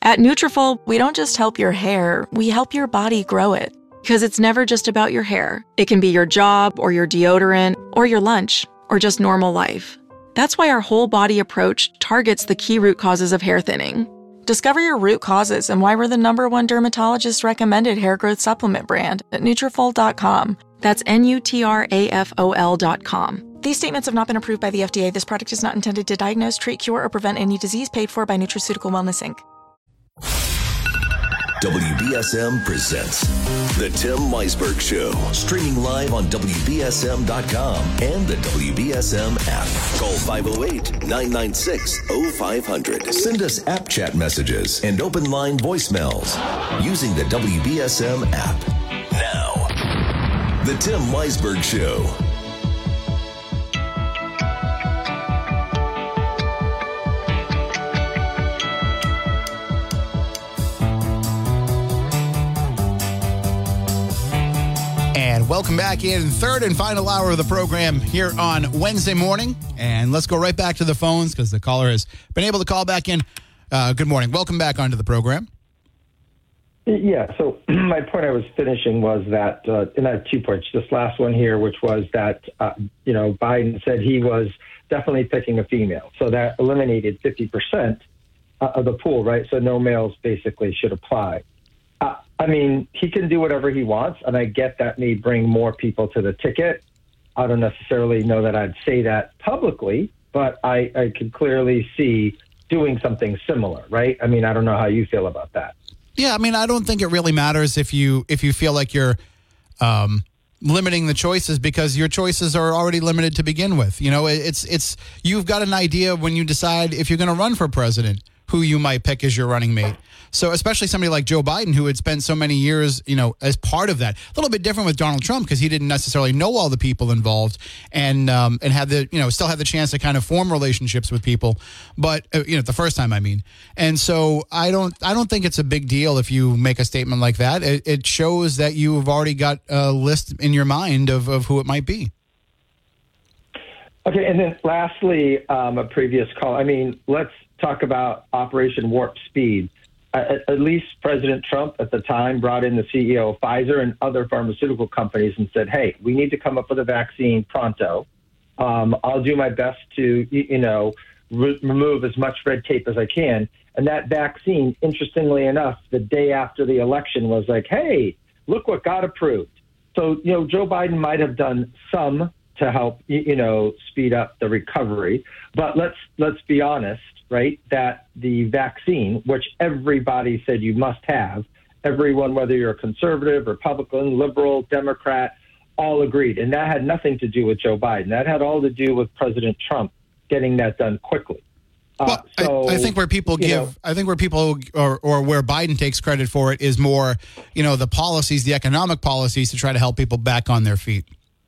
At Nutrafol, we don't just help your hair, we help your body grow it. Because it's never just about your hair. It can be your job, or your deodorant, or your lunch, or just normal life. That's why our whole body approach targets the key root causes of hair thinning. Discover your root causes and why we're the #1 dermatologist recommended hair growth supplement brand at Nutrafol.com. That's Nutrafol.com. These statements have not been approved by the FDA. This product is not intended to diagnose, treat, cure, or prevent any disease. Paid for by Nutraceutical Wellness, Inc. WBSM presents The Tim Weisberg Show, streaming live on WBSM.com and the WBSM app. Call 508-996-0500. Send us app chat messages and open line voicemails using the WBSM app. Now, The Tim Weisberg Show. And welcome back in third and final hour of the program here on Wednesday morning. And let's go right back to the phones because the caller has been able to call back in. Good morning. Welcome back onto the program. Yeah, so my point I was finishing was that, and I have 2 points. This last one here, which was that, Biden said he was definitely picking a female. So that eliminated 50% of the pool, right? So no males basically should apply. I mean, he can do whatever he wants, and I get that may bring more people to the ticket. I don't necessarily know that I'd say that publicly, but I could clearly see doing something similar, right? I mean, I don't know how you feel about that. Yeah, I mean, I don't think it really matters if you feel like you're limiting the choices because your choices are already limited to begin with. You know, it's you've got an idea when you decide if you're going to run for president who you might pick as your running mate. So especially somebody like Joe Biden, who had spent so many years, as part of that. A little bit different with Donald Trump because he didn't necessarily know all the people involved and had the, still had the chance to kind of form relationships with people. But, the first time, I mean. And so I don't think it's a big deal if you make a statement like that. It shows that you've already got a list in your mind of who it might be. Okay, and then lastly, a previous call. I mean, let's talk about Operation Warp Speed. At least President Trump at the time brought in the CEO of Pfizer and other pharmaceutical companies and said, hey, we need to come up with a vaccine pronto. I'll do my best to, remove as much red tape as I can. And that vaccine, interestingly enough, the day after the election was like, hey, look what got approved. So, Joe Biden might have done some to help, speed up the recovery. But let's be honest, right, that the vaccine, which everybody said you must have, everyone, whether you're a conservative, Republican, liberal, Democrat, all agreed. And that had nothing to do with Joe Biden. That had all to do with President Trump getting that done quickly. Well, I think where people or where Biden takes credit for it is more, the policies, the economic policies to try to help people back on their feet.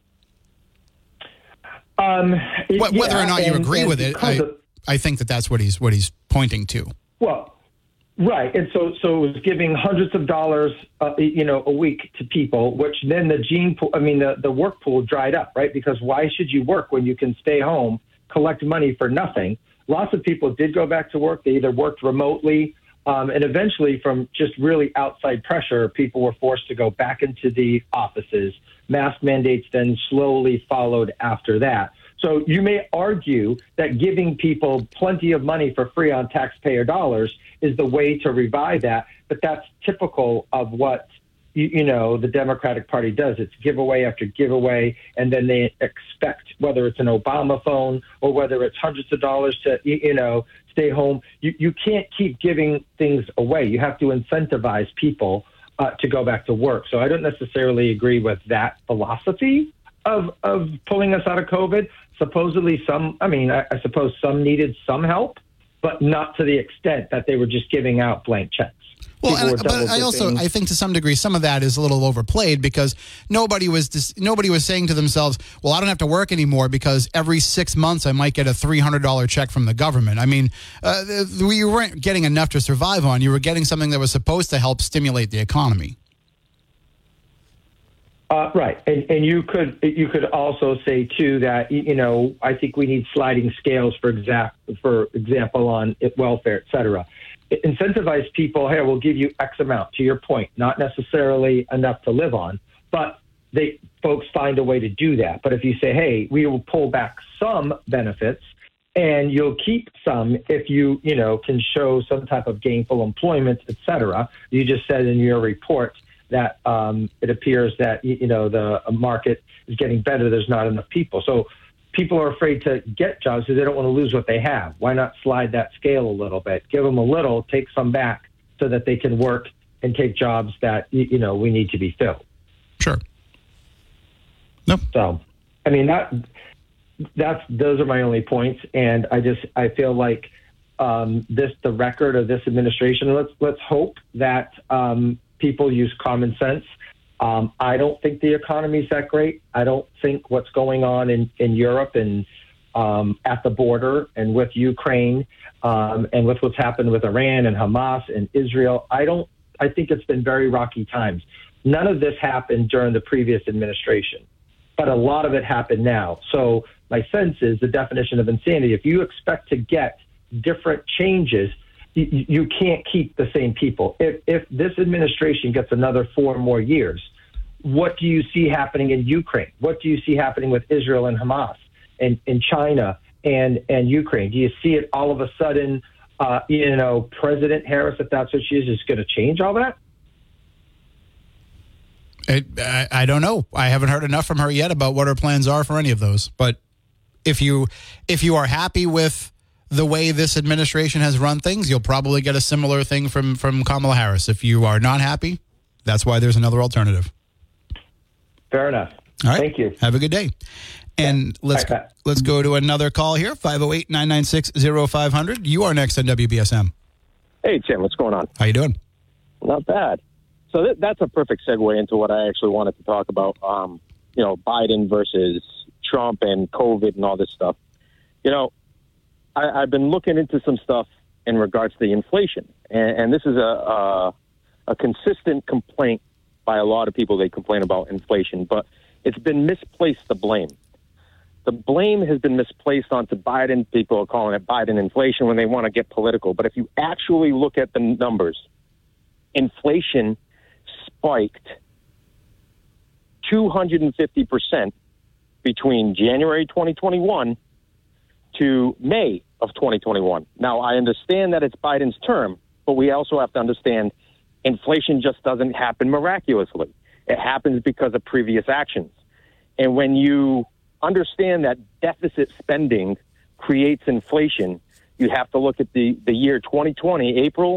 Whether or not you agree with it, I think that's what he's pointing to. Well, right, and so it was giving hundreds of dollars, a week to people, which then the work pool dried up, right? Because why should you work when you can stay home, collect money for nothing? Lots of people did go back to work. They either worked remotely, and eventually, from just really outside pressure, people were forced to go back into the offices. Mask mandates then slowly followed after that. So you may argue that giving people plenty of money for free on taxpayer dollars is the way to revive that, but that's typical of what the Democratic Party does. It's giveaway after giveaway, and then they expect, whether it's an Obama phone or whether it's hundreds of dollars to stay home. You can't keep giving things away. You have to incentivize people to go back to work. So I don't necessarily agree with that philosophy of pulling us out of COVID. Supposedly I suppose some needed some help, but not to the extent that they were just giving out blank checks. Well, but I think to some degree, some of that is a little overplayed because nobody was saying to themselves, well, I don't have to work anymore because every 6 months I might get a $300 check from the government. I mean, you weren't getting enough to survive on. You were getting something that was supposed to help stimulate the economy. Right. And you could also say, too, that, I think we need sliding scales, for example, on welfare, et cetera. incentivize people, hey, we'll give you X amount, to your point, not necessarily enough to live on, but folks find a way to do that. But if you say, hey, we will pull back some benefits and you'll keep some if you can show some type of gainful employment, et cetera. You just said in your report that it appears that, the market is getting better. There's not enough people. So people are afraid to get jobs because they don't want to lose what they have. Why not slide that scale a little bit? Give them a little, take some back so that they can work and take jobs that, we need to be filled. Sure. Nope. So, I mean, those are my only points. And I feel like the record of this administration, let's hope that people use common sense. I don't think the economy is that great. I don't think what's going on in Europe and at the border and with Ukraine and with what's happened with Iran and Hamas and Israel, I think it's been very rocky times. None of this happened during the previous administration, but a lot of it happened now. So my sense is the definition of insanity. If you expect to get different changes, you can't keep the same people. If this administration gets another 4 more years, what do you see happening in Ukraine? What do you see happening with Israel and Hamas and China and Ukraine? Do you see it all of a sudden, President Harris, if that's what she is going to change all that? I don't know. I haven't heard enough from her yet about what her plans are for any of those. But if you are happy with the way this administration has run things, you'll probably get a similar thing from Kamala Harris. If you are not happy, that's why there's another alternative. Fair enough. All right. Thank you. Have a good day. And let's go to another call here, 508-996-0500. You are next on WBSM. Hey, Tim, what's going on? How you doing? Not bad. So that's a perfect segue into what I actually wanted to talk about, Biden versus Trump and COVID and all this stuff. I've been looking into some stuff in regards to the inflation, and this is a consistent complaint by a lot of people. They complain about inflation, but it's been misplaced, the blame. The blame has been misplaced onto Biden. People are calling it Biden inflation when they want to get political. But if you actually look at the numbers, inflation spiked 250% between January 2021 to May of 2021. Now, I understand that it's Biden's term, but we also have to understand inflation just doesn't happen miraculously. It happens because of previous actions. And when you understand that deficit spending creates inflation, you have to look at the year 2020, April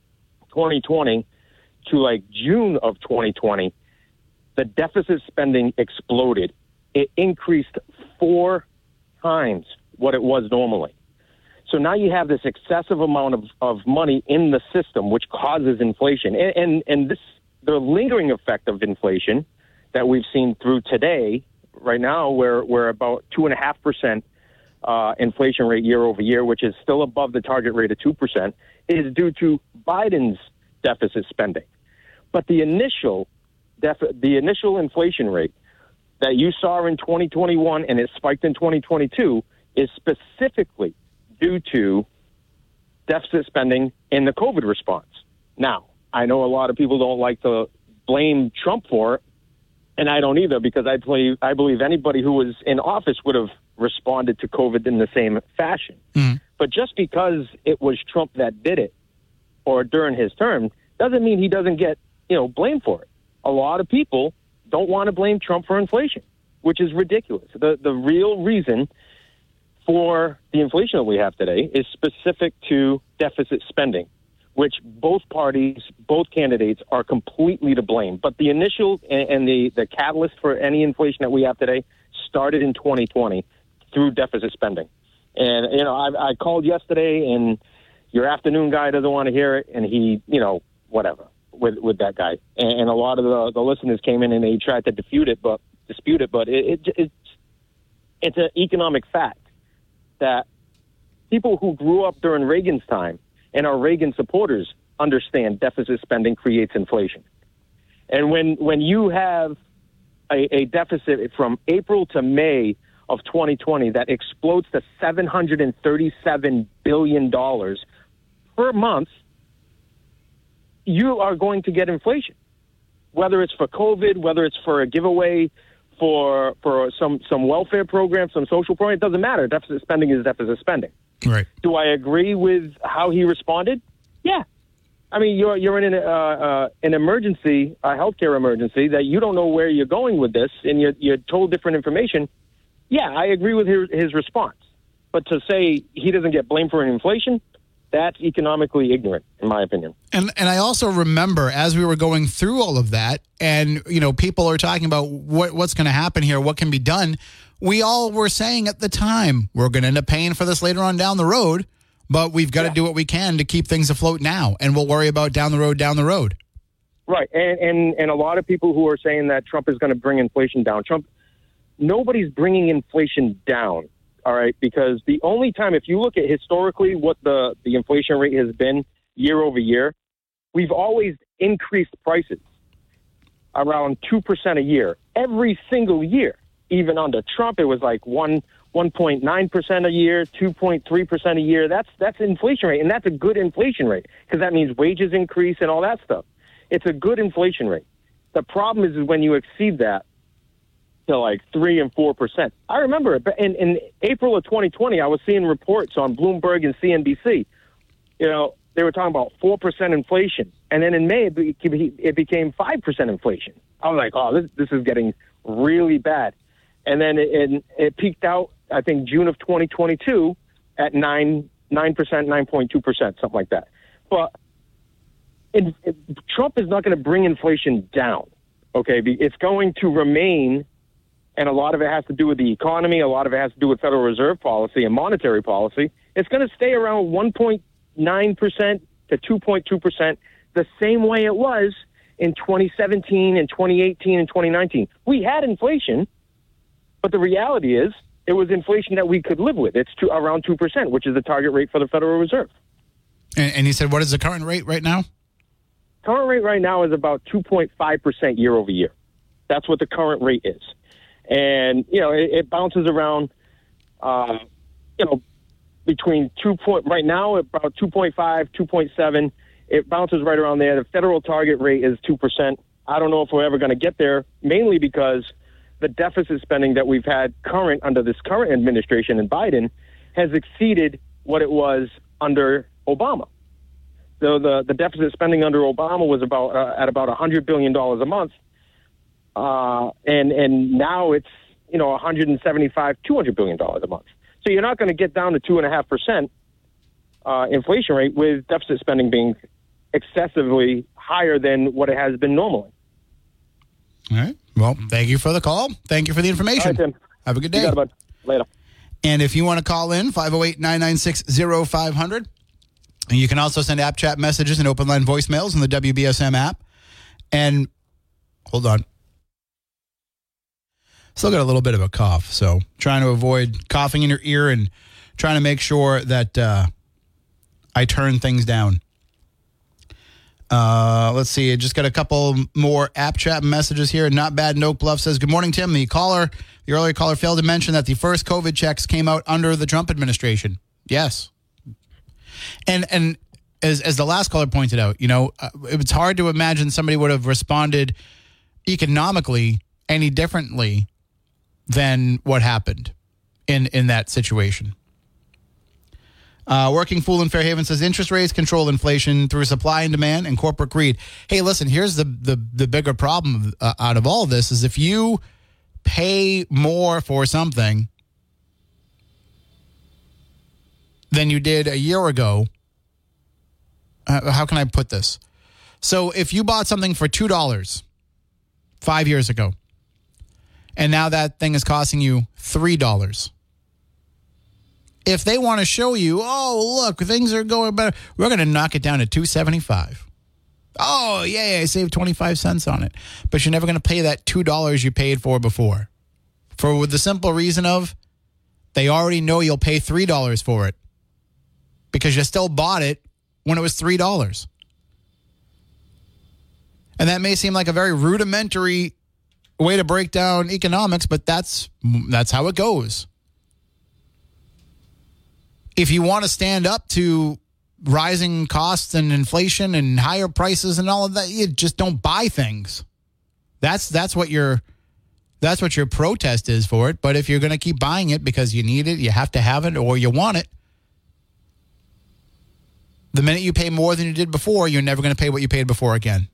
2020 to like June of 2020, the deficit spending exploded. It increased 4 times what it was normally. So now you have this excessive amount of money in the system, which causes inflation. And this, the lingering effect of inflation that we've seen through today, right now, we're about 2.5% inflation rate year over year, which is still above the target rate of 2%, is due to Biden's deficit spending. But the initial inflation rate that you saw in 2021 and it spiked in 2022 is specifically due to deficit spending in the COVID response. Now, I know a lot of people don't like to blame Trump for it, and I don't either, because I believe anybody who was in office would have responded to COVID in the same fashion. Mm. But just because it was Trump that did it, or during his term, doesn't mean he doesn't get, blamed for it. A lot of people don't want to blame Trump for inflation, which is ridiculous. The real reason for the inflation that we have today is specific to deficit spending, which both parties, both candidates are completely to blame. But the initial and the catalyst for any inflation that we have today started in 2020 through deficit spending. And, I called yesterday, and your afternoon guy doesn't want to hear it, and he, whatever, with that guy. And a lot of the listeners came in and they tried to dispute it, but it's an economic fact that people who grew up during Reagan's time and are Reagan supporters understand deficit spending creates inflation. And when you have a deficit from April to May of 2020 that explodes to $737 billion per month, you are going to get inflation, whether it's for COVID, whether it's for a giveaway for some welfare program, some social program. It doesn't matter. Deficit spending is deficit spending. Right. Do I agree with how he responded? Yeah. I mean, you're in an emergency, a healthcare emergency, that you don't know where you're going with this, and you're told different information. Yeah, I agree with his response. But to say he doesn't get blamed for inflation, that's economically ignorant, in my opinion. And I also remember as we were going through all of that, and people are talking about what's going to happen here, what can be done. We all were saying at the time, we're going to end up paying for this later on down the road, but we've got to do what we can to keep things afloat now, and we'll worry about down the road. Right, and a lot of people who are saying that Trump is going to bring inflation down. Nobody's bringing inflation down, all right, because the only time, if you look at historically what the inflation rate has been year over year, we've always increased prices around 2% a year, every single year. Even under Trump, it was like 1.9% a year, 2.3% a year. That's inflation rate, and that's a good inflation rate because that means wages increase and all that stuff. It's a good inflation rate. The problem is when you exceed that to like 3 and 4%. I remember in April of 2020, I was seeing reports on Bloomberg and CNBC. They were talking about 4% inflation, and then in May it became 5% inflation. I was like, oh, this is getting really bad. And then it peaked out, I think, June of 2022 at 9%, 9.2%, something like that. But Trump is not going to bring inflation down, okay? It's going to remain, and a lot of it has to do with the economy. A lot of it has to do with Federal Reserve policy and monetary policy. It's going to stay around 1.9% to 2.2%, the same way it was in 2017 and 2018 and 2019. We had inflation. But the reality is, it was inflation that we could live with. It's around 2%, which is the target rate for the Federal Reserve. And you said, what is the current rate right now? Current rate right now is about 2.5% year over year. That's what the current rate is. And, it bounces around, between right now, about 2.5, 2.7. It bounces right around there. The federal target rate is 2%. I don't know if we're ever going to get there, mainly because the deficit spending that we've had under this current administration and Biden has exceeded what it was under Obama. So the deficit spending under Obama was at about $100 billion a month. And now it's, $175, $200 billion a month. So you're not going to get down to 2.5% inflation rate with deficit spending being excessively higher than what it has been normally. All right. Well, thank you for the call. Thank you for the information. All right, Tim. Have a good day. You got it, bud. Later. And if you want to call in, 508-996-0500. And you can also send app chat messages and open line voicemails in the WBSM app. And hold on. Still got a little bit of a cough, so trying to avoid coughing in your ear and trying to make sure that I turn things down. Let's see. I just got a couple more app chat messages here. Not Bad in Oak Bluff says, good morning, Tim. The earlier caller failed to mention that the first COVID checks came out under the Trump administration. Yes. And as the last caller pointed out, it's hard to imagine somebody would have responded economically any differently than what happened in that situation. Working Fool in Fairhaven says interest rates control inflation through supply and demand and corporate greed. Hey, listen, here's the bigger problem out of all of this is if you pay more for something than you did a year ago, how can I put this? So if you bought something for $2 5 years ago, and now that thing is costing you $3, if they want to show you, oh, look, things are going better, we're going to knock it down to $2.75. Oh, yeah, I saved 25 cents on it. But you're never going to pay that $2 you paid for before. For the simple reason of they already know you'll pay $3 for it because you still bought it when it was $3. And that may seem like a very rudimentary way to break down economics, but that's how it goes. If you want to stand up to rising costs and inflation and higher prices and all of that, you just don't buy things. That's what your protest is for it. But if you're going to keep buying it because you need it, you have to have it, or you want it, the minute you pay more than you did before, you're never going to pay what you paid before again.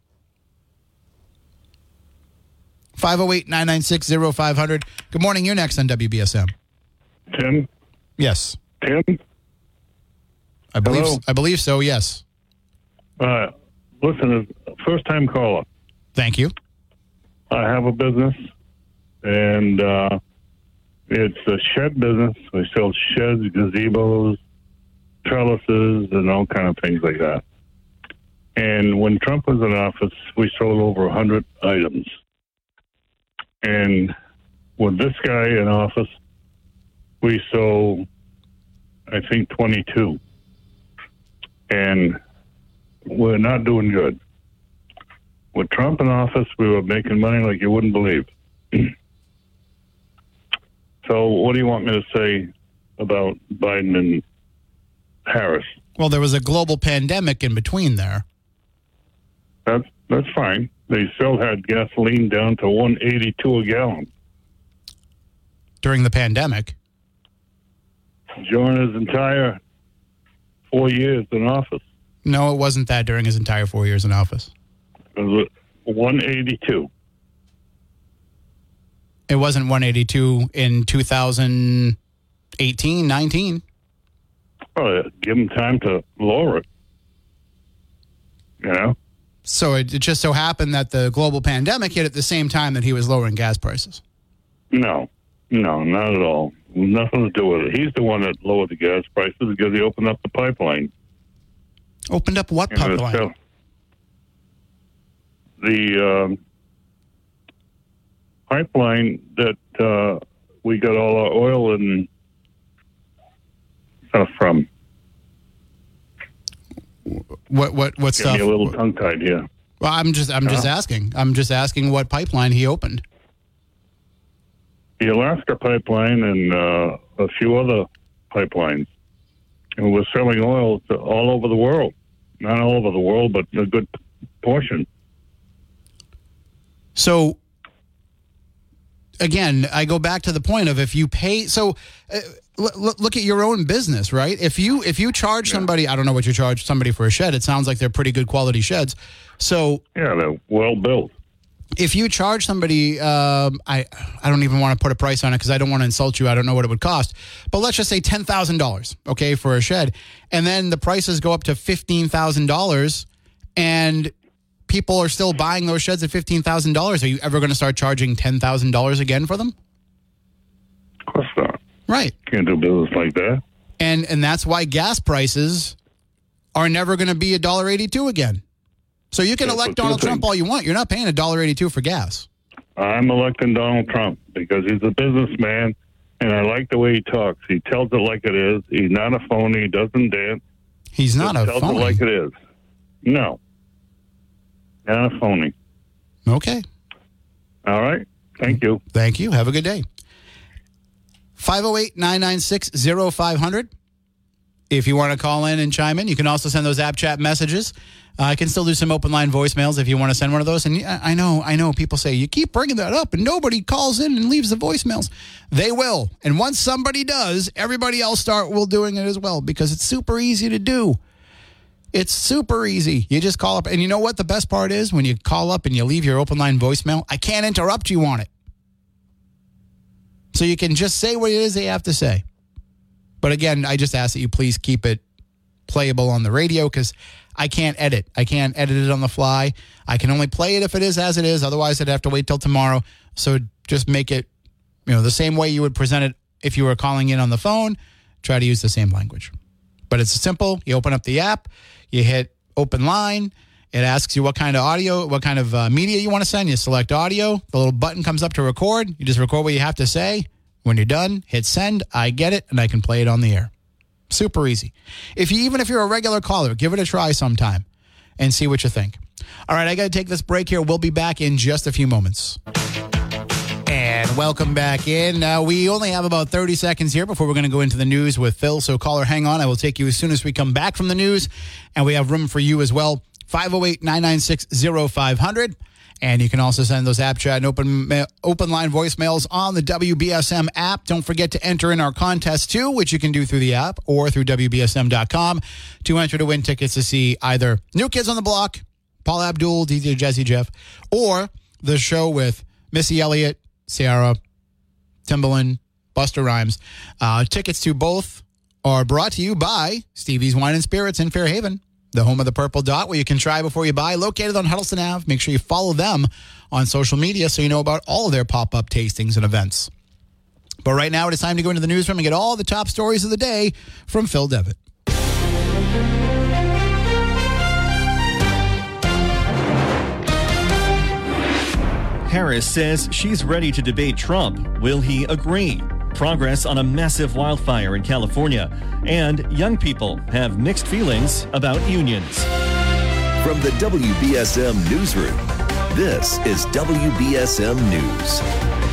508-996-0500. Good morning. You're next on WBSM. Tim? Yes. Tim? I Hello? believe so, yes. Listen, first-time caller. Thank you. I have a business, and it's a shed business. We sell sheds, gazebos, trellises, and all kind of things like that. And when Trump was in office, we sold over 100 items. And with this guy in office, we sold, I think, 22. And we're not doing good. With Trump in office, we were making money like you wouldn't believe. So what do you want me to say about Biden and Harris? Well, there was a global pandemic in between there. That's fine. They still had gasoline down to $1.82 a gallon. During the pandemic? During his entire 4 years in office. No, it wasn't that during his entire 4 years in office. It was $1.82. It wasn't 182 in 2018, 19. Oh, give him time to lower it. You know? So it just so happened that the global pandemic hit at the same time that he was lowering gas prices. No, not at all. Nothing to do with it. He's the one that lowered the gas prices because he opened up the pipeline. Opened up what pipeline? The pipeline that we got all our oil and stuff from. What stuff? Get me a little tongue tied here. Well, I'm just asking. I'm just asking what pipeline he opened. The Alaska pipeline and a few other pipelines. And we're selling oil to all over the world. Not all over the world, but a good portion. So, again, I go back to the point of if you pay. So, look at your own business, right? If you charge somebody, I don't know what you charge somebody for a shed. It sounds like they're pretty good quality sheds. So yeah, they're well built. If you charge somebody, I don't even want to put a price on it because I don't want to insult you. I don't know what it would cost. But let's just say $10,000, okay, for a shed. And then the prices go up to $15,000 and people are still buying those sheds at $15,000. Are you ever going to start charging $10,000 again for them? Of course not. Right. Can't do business like that. And that's why gas prices are never going to be $1.82 again. So you can elect Donald Trump all you want. You're not paying $1.82 for gas. I'm electing Donald Trump because he's a businessman, and I like the way he talks. He tells it like it is. He's not a phony. He doesn't dance. He's not a phony. Tells it like it is. No. Not a phony. Okay. All right. Thank you. Thank you. Have a good day. 508-996-0500. If you want to call in and chime in, you can also send those app chat messages. I can still do some open line voicemails if you want to send one of those. And I know people say, you keep bringing that up and nobody calls in and leaves the voicemails. They will. And once somebody does, everybody else will doing it as well because it's super easy to do. It's super easy. You just call up. And you know what the best part is? When you call up and you leave your open line voicemail, I can't interrupt you on it. So you can just say what it is they have to say. But again, I just ask that you please keep it playable on the radio because I can't edit. I can't edit it on the fly. I can only play it if it is as it is. Otherwise, I'd have to wait till tomorrow. So just make it, the same way you would present it if you were calling in on the phone. Try to use the same language. But it's simple. You open up the app. You hit open line. It asks you what kind of audio, what kind of media you want to send. You select audio. The little button comes up to record. You just record what you have to say. When you're done, hit send. I get it, and I can play it on the air. Super easy. Even if you're a regular caller, give it a try sometime and see what you think. All right, I got to take this break here. We'll be back in just a few moments. And Welcome back in. We only have about 30 seconds here before we're going to go into the news with Phil. So caller, hang on. I will take you as soon as we come back from the news. And we have room for you as well. 508-996-0500. And you can also send those app chat and open line voicemails on the WBSM app. Don't forget to enter in our contest too, which you can do through the app or through WBSM.com to enter to win tickets to see either New Kids on the Block, Paul Abdul, DJ Jazzy Jeff, or the show with Missy Elliott, Ciara, Timbaland, Busta Rhymes. Tickets to both are brought to you by Stevie's Wine and Spirits in Fairhaven, the home of the Purple Dot, where you can try before you buy, located on Huddleston Ave. Make sure you follow them on social media so you know about all of their pop-up tastings and events. But right now, it is time to go into the newsroom and get all the top stories of the day from Phil Devitt. Harris says she's ready to debate Trump. Will he agree? Progress on a massive wildfire in California. And young people have mixed feelings about unions. From the WBSM Newsroom, this is WBSM News.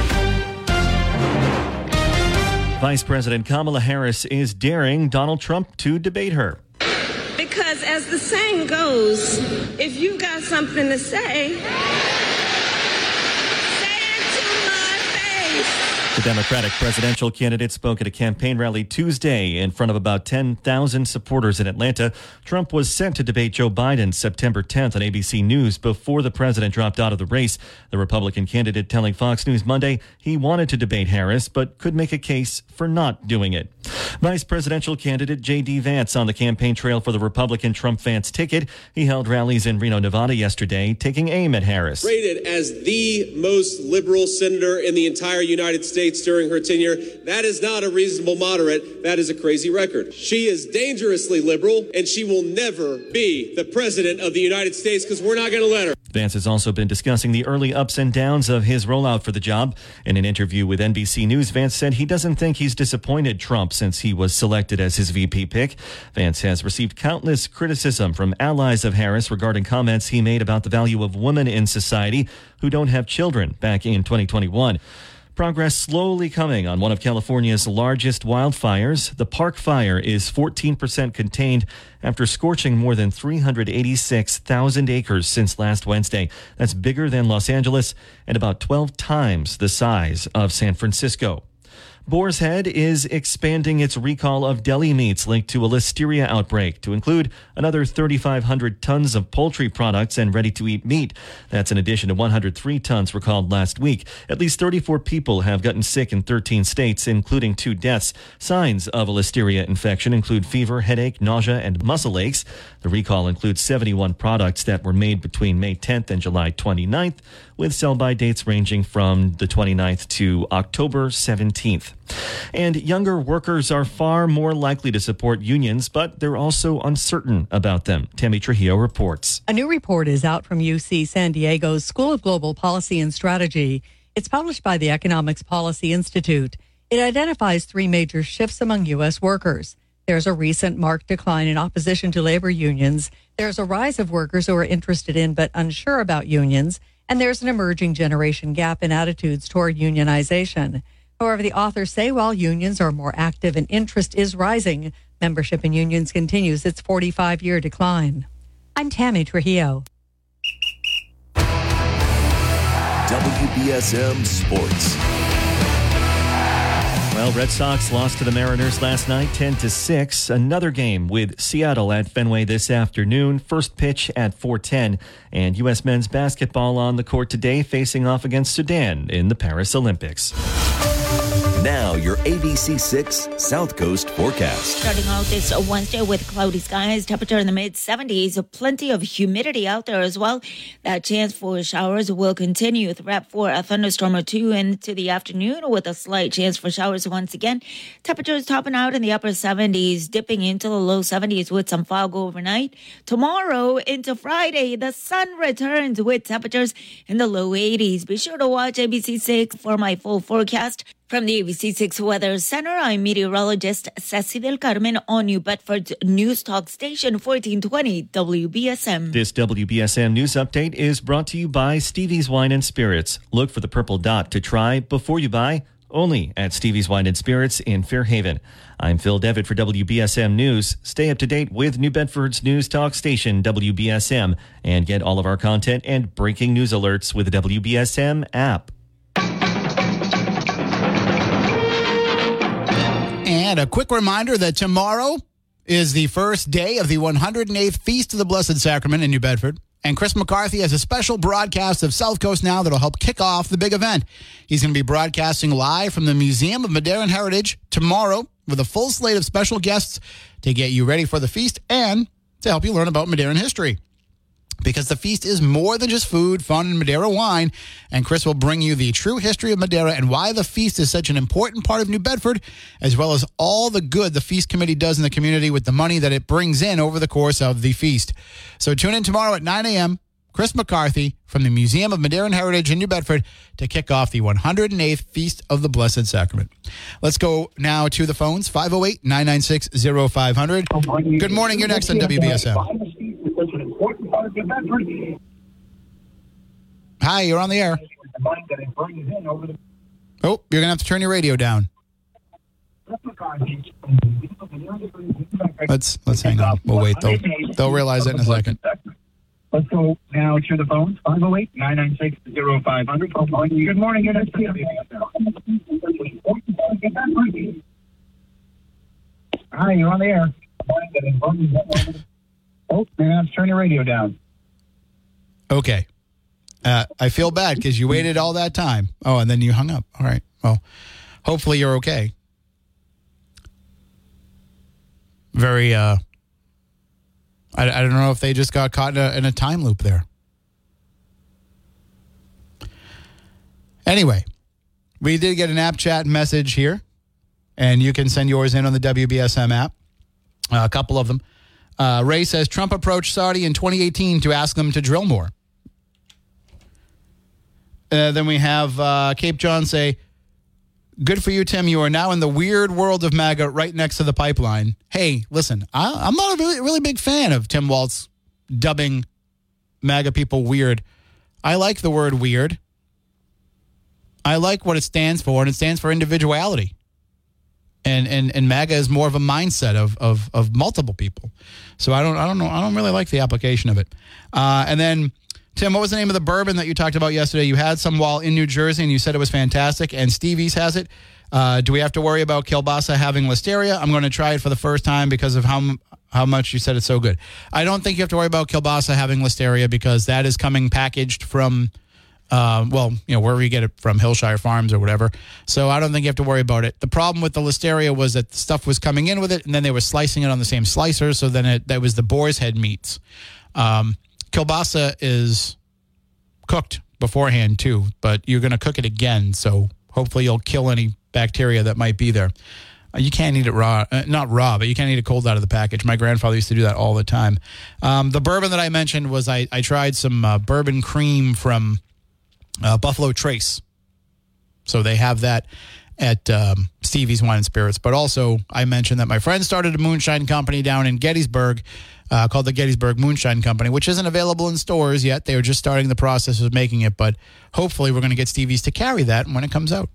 Vice President Kamala Harris is daring Donald Trump to debate her. Because as the saying goes, if you've got something to say, the Democratic presidential candidate spoke at a campaign rally Tuesday in front of about 10,000 supporters in Atlanta. Trump was set to debate Joe Biden September 10th on ABC News before the president dropped out of the race. The Republican candidate telling Fox News Monday he wanted to debate Harris, but could make a case for not doing it. Vice presidential candidate J.D. Vance on the campaign trail for the Republican Trump-Vance ticket. He held rallies in Reno, Nevada yesterday, taking aim at Harris. Rated as the most liberal senator in the entire United States during her tenure. That is not a reasonable moderate. That is a crazy record. She is dangerously liberal, and she will never be the president of the United States because we're not going to let her. Vance has also been discussing the early ups and downs of his rollout for the job. In an interview with NBC News, Vance said he doesn't think he's disappointed Trump since he was selected as his VP pick. Vance has received countless criticism from allies of Harris regarding comments he made about the value of women in society who don't have children back in 2021. Progress slowly coming on one of California's largest wildfires. The Park Fire is 14% contained after scorching more than 386,000 acres since last Wednesday. That's bigger than Los Angeles and about 12 times the size of San Francisco. Boar's Head is expanding its recall of deli meats linked to a listeria outbreak to include another 3,500 tons of poultry products and ready-to-eat meat. That's in addition to 103 tons recalled last week. At least 34 people have gotten sick in 13 states, including 2 deaths. Signs of a listeria infection include fever, headache, nausea, and muscle aches. The recall includes 71 products that were made between May 10th and July 29th, with sell-by dates ranging from the 29th to October 17th. And younger workers are far more likely to support unions, but they're also uncertain about them. Tammy Trujillo reports. A new report is out from UC San Diego's School of Global Policy and Strategy. It's published by the Economics Policy Institute. It identifies 3 major shifts among U.S. workers. There's a recent marked decline in opposition to labor unions. There's a rise of workers who are interested in but unsure about unions. And there's an emerging generation gap in attitudes toward unionization. However, the authors say while unions are more active and interest is rising, membership in unions continues its 45-year decline. I'm Tammy Trujillo. WBSM Sports. Well, Red Sox lost to the Mariners last night, 10-6. Another game with Seattle at Fenway this afternoon. First pitch at 4:10. And U.S. men's basketball on the court today, facing off against Sudan in the Paris Olympics. Now, your ABC6 South Coast forecast. Starting out this Wednesday with cloudy skies, temperature in the mid-70s, plenty of humidity out there as well. That chance for showers will continue throughout for a thunderstorm or 2 into the afternoon with a slight chance for showers once again. Temperatures topping out in the upper 70s, dipping into the low 70s with some fog overnight. Tomorrow into Friday, the sun returns with temperatures in the low 80s. Be sure to watch ABC6 for my full forecast. From the ABC6 Weather Center, I'm meteorologist Ceci del Carmen on New Bedford's News Talk Station 1420 WBSM. This WBSM News Update is brought to you by Stevie's Wine and Spirits. Look for the purple dot to try before you buy, only at Stevie's Wine and Spirits in Fairhaven. I'm Phil Devitt for WBSM News. Stay up to date with New Bedford's News Talk Station, WBSM, and get all of our content and breaking news alerts with the WBSM app. And a quick reminder that tomorrow is the first day of the 108th Feast of the Blessed Sacrament in New Bedford. And Chris McCarthy has a special broadcast of South Coast Now that'll help kick off the big event. He's going to be broadcasting live from the Museum of Madeiran Heritage tomorrow with a full slate of special guests to get you ready for the feast and to help you learn about Madeiran history. Because the feast is more than just food, fun, and Madeira wine. And Chris will bring you the true history of Madeira and why the feast is such an important part of New Bedford, as well as all the good the Feast Committee does in the community with the money that it brings in over the course of the feast. So tune in tomorrow at 9 a.m. Chris McCarthy from the Museum of Madeiran Heritage in New Bedford to kick off the 108th Feast of the Blessed Sacrament. Let's go now to the phones, 508-996-0500. Good morning. You're next on WBSM. Hi, you're on the air. Oh, you're going to have to turn your radio down. Let's hang on. We'll wait. They'll realize it in a second. Let's go now to the phones, 508-996-0500. Good morning. You're next. Hi, you're on the air. Oh, you're going to have to turn your radio down. Okay. I feel bad because you waited all that time. Oh, and then you hung up. All right. Well, hopefully you're okay. Very, I don't know if they just got caught in a time loop there. Anyway, we did get an app chat message here, and you can send yours in on the WBSM app. A couple of them. Ray says, Trump approached Saudi in 2018 to ask them to drill more. Then we have Cape John say, good for you, Tim. You are now in the weird world of MAGA right next to the pipeline. Hey, listen, I'm not a really big fan of Tim Walz dubbing MAGA people weird. I like the word weird. I like what it stands for, and it stands for individuality. And MAGA is more of a mindset of multiple people. So I don't really like the application of it. And then, Tim, what was the name of the bourbon that you talked about yesterday? You had some while in New Jersey, and you said it was fantastic, and Stevie's has it. Do we have to worry about Kielbasa having listeria? I'm going to try it for the first time because of how much you said it's so good. I don't think you have to worry about Kielbasa having listeria because that is coming packaged from, wherever you get it from, Hillshire Farms or whatever. So I don't think you have to worry about it. The problem with the listeria was that the stuff was coming in with it, and then they were slicing it on the same slicer, so then that was the boar's head meats. Kielbasa is cooked beforehand too, but you're going to cook it again, so hopefully you'll kill any bacteria that might be there. You can't eat it raw, not raw, but you can't eat it cold out of the package. My grandfather used to do that all the time. The bourbon that I mentioned was I tried some bourbon cream from Buffalo Trace. So they have that at Stevie's Wine and Spirits. But also, I mentioned that my friend started a moonshine company down in Gettysburg called the Gettysburg Moonshine Company, which isn't available in stores yet. They are just starting the process of making it. But hopefully we're going to get Stevie's to carry that when it comes out.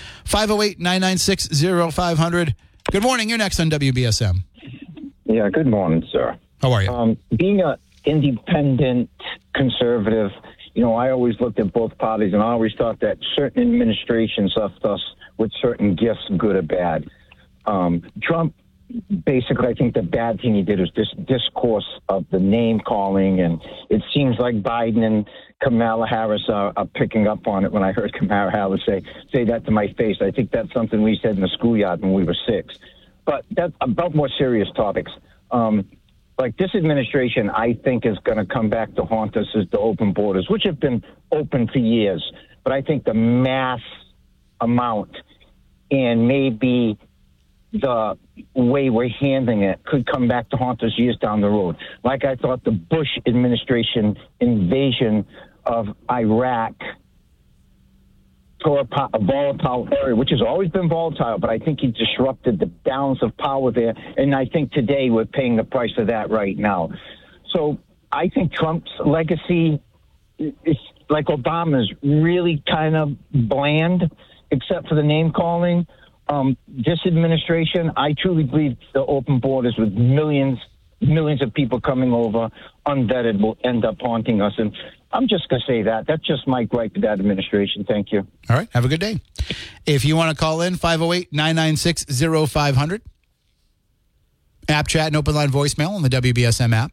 508-996-0500. Good morning. You're next on WBSM. Yeah, good morning, sir. How are you? Being an independent conservative, I always looked at both parties, and I always thought that certain administrations left us with certain gifts, good or bad. Trump, basically, I think the bad thing he did was this discourse of the name calling, and it seems like Biden and Kamala Harris are picking up on it. When I heard Kamala Harris say that to my face, I think that's something we said in the schoolyard when we were 6. But that's about more serious topics. Like this administration, I think, is going to come back to haunt us as the open borders, which have been open for years. But I think the mass amount and maybe the way we're handling it could come back to haunt us years down the road. Like I thought the Bush administration invasion of Iraq tore a volatile area, which has always been volatile, but I think he disrupted the balance of power there. And I think today we're paying the price of that right now. So I think Trump's legacy is like Obama's, really kind of bland, except for the name calling. This administration, I truly believe the open borders with millions of people coming over, unvetted, will end up haunting us. And I'm just going to say that. That's just my gripe to that administration. Thank you. All right. Have a good day. If you want to call in, 508-996-0500. App chat and open line voicemail on the WBSM app.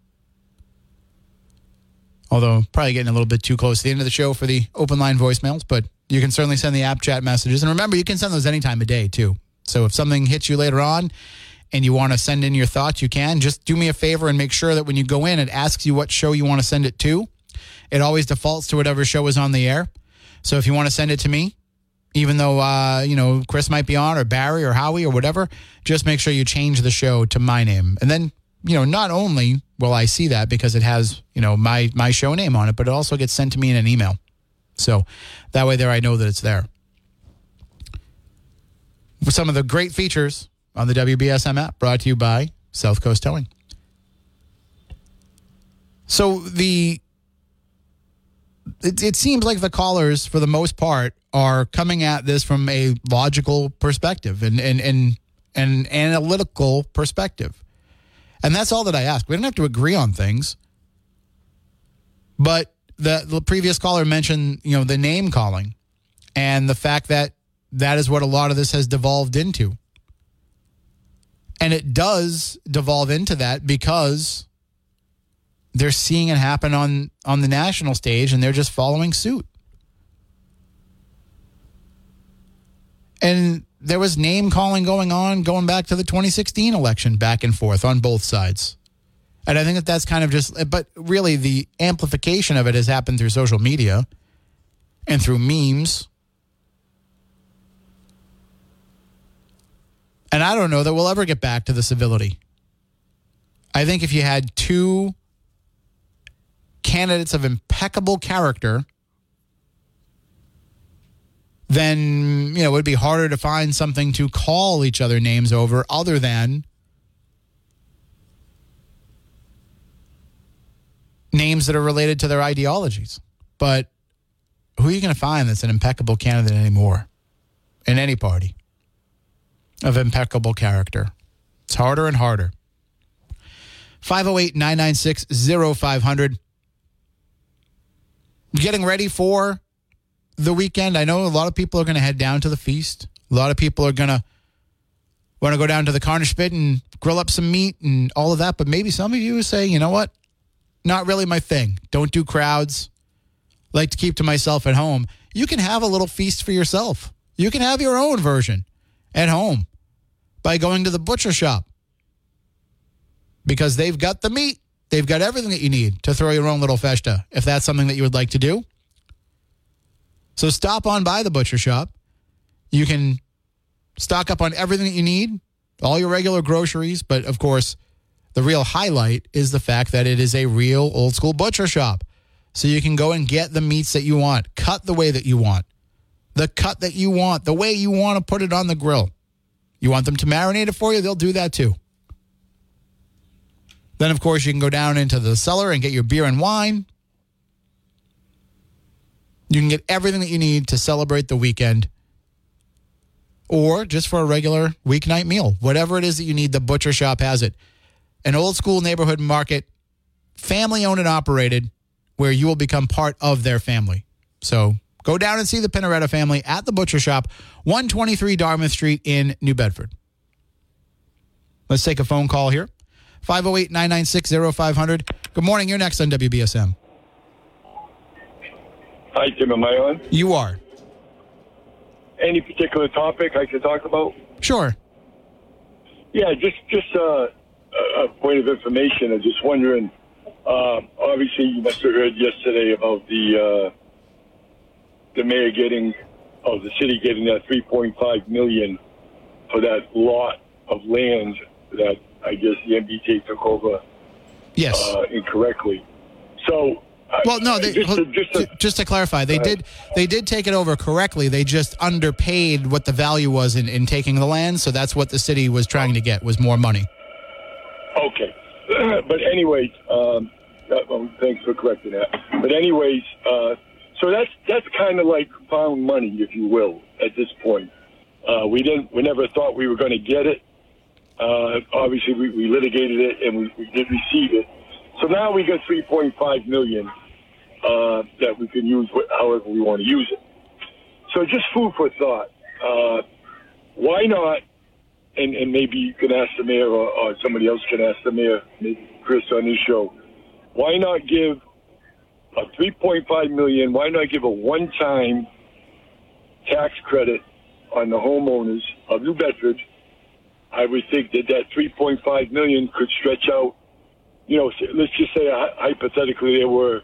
Although probably getting a little bit too close to the end of the show for the open line voicemails, but you can certainly send the app chat messages. And remember, you can send those any time of day, too. So if something hits you later on and you want to send in your thoughts, you can. Just do me a favor and make sure that when you go in, it asks you what show you want to send it to. It always defaults to whatever show is on the air. So if you want to send it to me, even though, Chris might be on, or Barry or Howie or whatever, just make sure you change the show to my name. And then, not only will I see that because it has, my show name on it, but it also gets sent to me in an email. So that way there I know that it's there. Some of the great features on the WBSM app brought to you by South Coast Towing. So it seems like the callers, for the most part, are coming at this from a logical perspective and an analytical perspective. And that's all that I ask. We don't have to agree on things. But the previous caller mentioned, the name calling and the fact that that is what a lot of this has devolved into. And it does devolve into that because they're seeing it happen on the national stage and they're just following suit. And there was name calling going back to the 2016 election, back and forth on both sides. And I think that's kind of but really the amplification of it has happened through social media and through memes. And I don't know that we'll ever get back to the civility. I think if you had two candidates of impeccable character, then, it would be harder to find something to call each other names over other than names that are related to their ideologies. But who are you going to find that's an impeccable candidate anymore in any party of impeccable character? It's harder and harder. 508-996-0500. Getting ready for the weekend. I know a lot of people are going to head down to the feast. A lot of people are going to want to go down to the Carnage Pit and grill up some meat and all of that. But maybe some of you say, you know what? Not really my thing. Don't do crowds. Like to keep to myself at home. You can have a little feast for yourself. You can have your own version at home by going to the butcher shop. Because they've got the meat. They've got everything that you need to throw your own little festa, if that's something that you would like to do. So stop on by the butcher shop. You can stock up on everything that you need, all your regular groceries. But, of course, the real highlight is the fact that it is a real old-school butcher shop. So you can go and get the meats that you want, cut the way that you want, the cut that you want, the way you want to put it on the grill. You want them to marinate it for you? They'll do that, too. Then, of course, you can go down into the cellar and get your beer and wine. You can get everything that you need to celebrate the weekend or just for a regular weeknight meal. Whatever it is that you need, the butcher shop has it. An old school neighborhood market, family owned and operated, where you will become part of their family. So go down and see the Pinaretta family at the butcher shop, 123 Dartmouth Street in New Bedford. Let's take a phone call here. 508-996-0500. Good morning. You're next on WBSM. Hi, Tim. Am I on? You are. Any particular topic I could talk about? Sure. Yeah, just a point of information. I'm just wondering, obviously you must have heard yesterday about the mayor the city getting that $3.5 million for that lot of land that I guess the MBTA took over yes. Incorrectly. So Well, no, just to clarify, they did take it over correctly. They just underpaid what the value was in taking the land, so that's what the city was trying to get, was more money. Okay. But anyways, thanks for correcting that. But anyways, so that's kind of like found money, if you will, at this point. We never thought we were going to get it. Obviously, we litigated it and we did receive it. So now we got $3.5 million that we can use however we want to use it. So just food for thought. Why not? And maybe you can ask the mayor, or somebody else can ask the mayor, maybe Chris on his show. Why not give a $3.5 million? Why not give a one-time tax credit on the homeowners of New Bedford? I would think that $3.5 million could stretch out. You know, let's just say hypothetically there were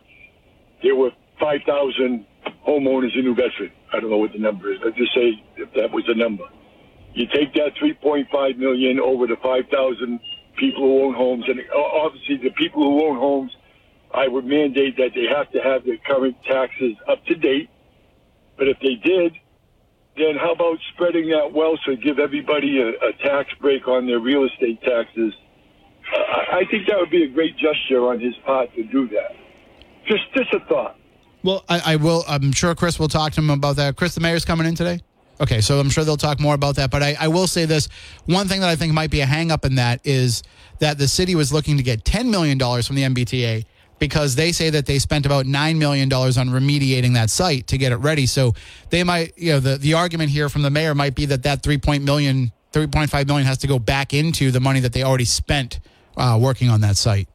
5,000 homeowners in New Bedford. I don't know what the number is, but just say if that was the number. You take that $3.5 million over the 5,000 people who own homes, and obviously the people who own homes, I would mandate that they have to have their current taxes up to date. But if they did, then how about spreading that well so give everybody a tax break on their real estate taxes? I think that would be a great gesture on his part to do that. Just a thought. Well, I will. I'm sure Chris will talk to him about that. Chris, the mayor's coming in today? Okay, so I'm sure they'll talk more about that. But I will say this. One thing that I think might be a hang-up in that is that the city was looking to get $10 million from the MBTA because they say that they spent about $9 million on remediating that site to get it ready. So they might, the argument here from the mayor might be that $3.5 million has to go back into the money that they already spent working on that site.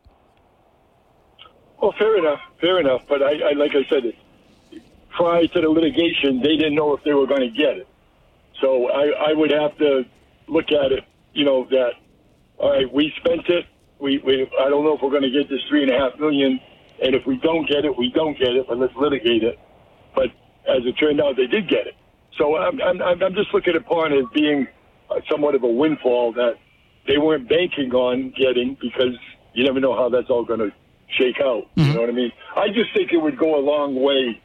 Well, fair enough. But I like I said, prior to the litigation, they didn't know if they were going to get it. So I would have to look at it, that, all right, we spent it. I don't know if we're going to get this $3.5 million, and if we don't get it, we don't get it, but let's litigate it. But as it turned out, they did get it. So I'm just looking upon it as being somewhat of a windfall that they weren't banking on getting, because you never know how that's all going to shake out. Mm-hmm. You know what I mean? I just think it would go a long way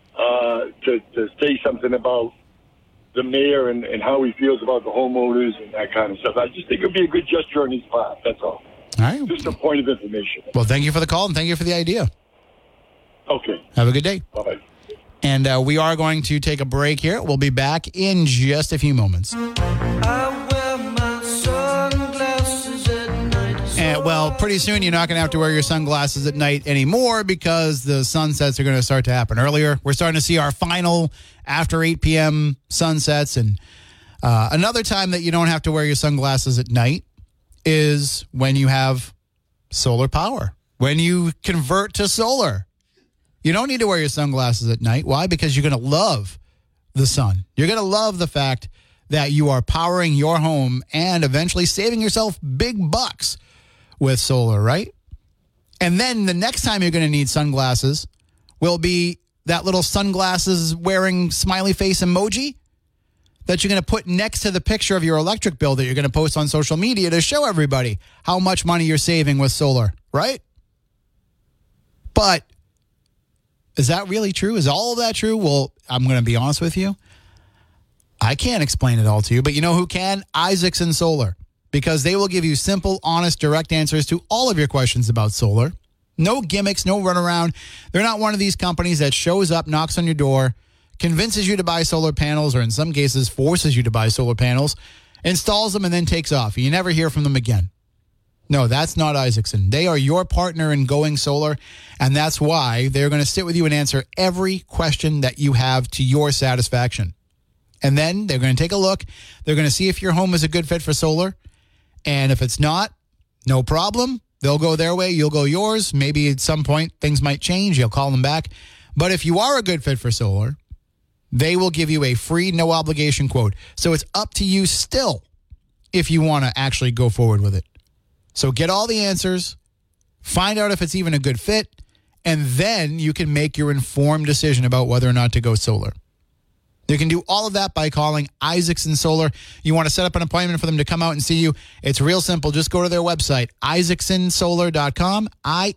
to say something about the mayor and how he feels about the homeowners and that kind of stuff. I just think it would be a good gesture on his part. That's all. All right. Just a point of information. Well, thank you for the call and thank you for the idea. Okay. Have a good day. Bye-bye. And we are going to take a break here. We'll be back in just a few moments. I wear my sunglasses at night. And, well, pretty soon you're not going to have to wear your sunglasses at night anymore because the sunsets are going to start to happen earlier. We're starting to see our final after 8 p.m. sunsets. And another time that you don't have to wear your sunglasses at night is when you have solar power, when you convert to solar. You don't need to wear your sunglasses at night. Why? Because you're going to love the sun. You're going to love the fact that you are powering your home and eventually saving yourself big bucks with solar, right? And then the next time you're going to need sunglasses will be that little sunglasses wearing smiley face emoji that you're going to put next to the picture of your electric bill that you're going to post on social media to show everybody how much money you're saving with solar, right? But is that really true? Is all of that true? Well, I'm going to be honest with you. I can't explain it all to you, but you know who can? Isaacson Solar, because they will give you simple, honest, direct answers to all of your questions about solar. No gimmicks, no runaround. They're not one of these companies that shows up, knocks on your door, convinces you to buy solar panels, or in some cases forces you to buy solar panels, installs them, and then takes off. You never hear from them again. No, that's not Isaacson. They are your partner in going solar, and that's why they're going to sit with you and answer every question that you have to your satisfaction. And then they're going to take a look. They're going to see if your home is a good fit for solar. And if it's not, no problem. They'll go their way. You'll go yours. Maybe at some point things might change. You'll call them back. But if you are a good fit for solar, they will give you a free, no obligation quote. So it's up to you still if you want to actually go forward with it. So get all the answers, find out if it's even a good fit, and then you can make your informed decision about whether or not to go solar. You can do all of that by calling Isaacson Solar. You want to set up an appointment for them to come out and see you. It's real simple. Just go to their website, isaacsonsolar.com,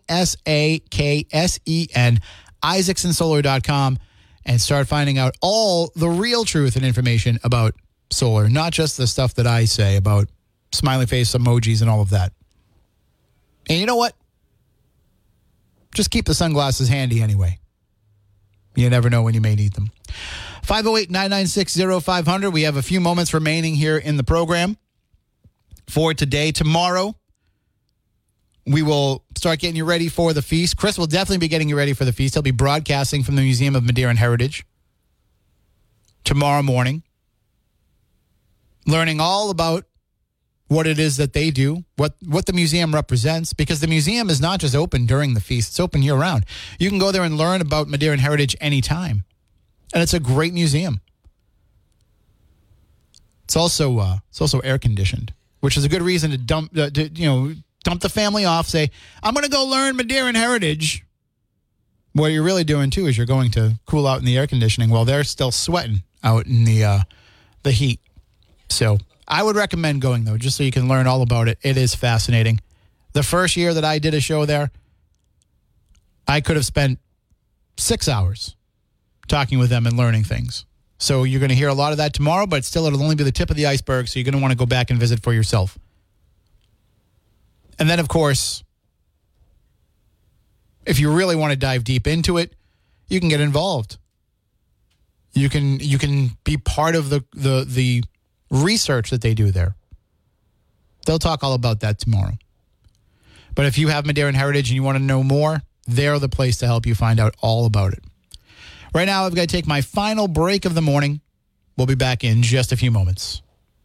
ISAKSEN, isaacsonsolar.com, and start finding out all the real truth and information about solar, not just the stuff that I say about smiley face emojis and all of that. And you know what? Just keep the sunglasses handy anyway. You never know when you may need them. 508-996-0500. We have a few moments remaining here in the program for today. Tomorrow, we will start getting you ready for the feast. Chris will definitely be getting you ready for the feast. He'll be broadcasting from the Museum of Madeira and Heritage tomorrow morning, learning all about what it is that they do, what the museum represents, because the museum is not just open during the feast, it's open year-round. You can go there and learn about Madeira and Heritage anytime, and it's a great museum. It's also air-conditioned, which is a good reason to dump the family off, say, I'm going to go learn Madeira and Heritage. What you're really doing, too, is you're going to cool out in the air conditioning while they're still sweating out in the heat. So I would recommend going, though, just so you can learn all about it. It is fascinating. The first year that I did a show there, I could have spent 6 hours talking with them and learning things. So you're going to hear a lot of that tomorrow, but still it'll only be the tip of the iceberg, so you're going to want to go back and visit for yourself. And then, of course, if you really want to dive deep into it, you can get involved. You can be part of the research that they do there. They'll talk all about that tomorrow. But if you have Madeira and Heritage and you want to know more, they're the place to help you find out all about it. Right now, I've got to take my final break of the morning. We'll be back in just a few moments.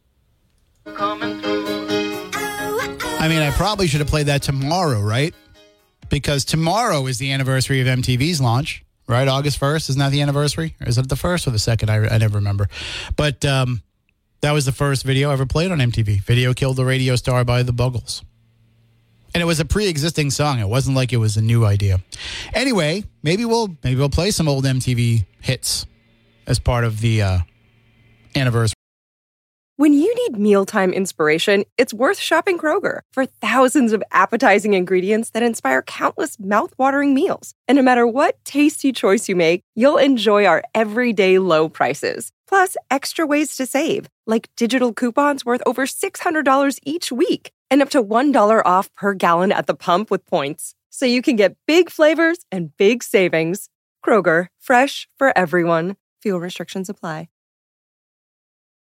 I mean, I probably should have played that tomorrow, right? Because tomorrow is the anniversary of MTV's launch, right? August 1st, isn't that the anniversary? Or is it the 1st or the 2nd? I never remember. But that was the first video ever played on MTV. Video Killed the Radio Star by the Buggles. And it was a pre-existing song. It wasn't like it was a new idea. Anyway, maybe we'll play some old MTV hits as part of the anniversary. When you need mealtime inspiration, it's worth shopping Kroger for thousands of appetizing ingredients that inspire countless mouth-watering meals. And no matter what tasty choice you make, you'll enjoy our everyday low prices. Plus, extra ways to save, like digital coupons worth over $600 each week and up to $1 off per gallon at the pump with points. So you can get big flavors and big savings. Kroger, fresh for everyone. Fuel restrictions apply.